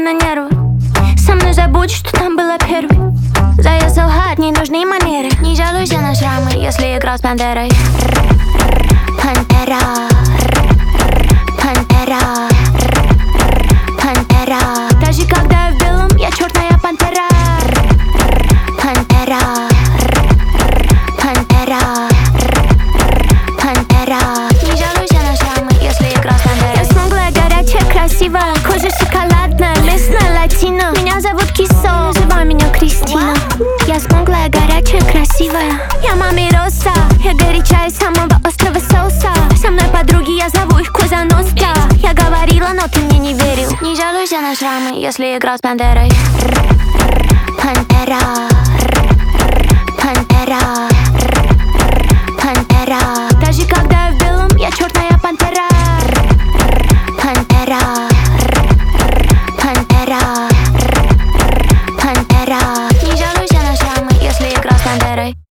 на нервы. Со мной забудь, что там было первый. За СЛХ, не нужны манеры. Не жалуйся на шрамы, если играл с пантерой. Пантера, пантера, пантера. Даже когда я в белом, я черная пантера. Пантера, пантера, пантера. Не жалуйся на шрамы, если играл с пантерой. Я смуглая, горячая, красивая. Кожа шоколадная, местная, латино. Меня зовут Кисо, называй меня Кристина. Я смуглая, горячая, красивая. Я мами Роса, я горячая из самого острова соуса. Со мной подруги, я зову их Коза Ностра. Я говорила, но ты мне не верил. Не жалуйся на шрамы, если играл с пантерой. Пантера, пантера, пантера. Даже когда я в белом, я черная пантера. Пантера, пантера, пантера. Не жалуйся на шрамы, если играл с пантерой.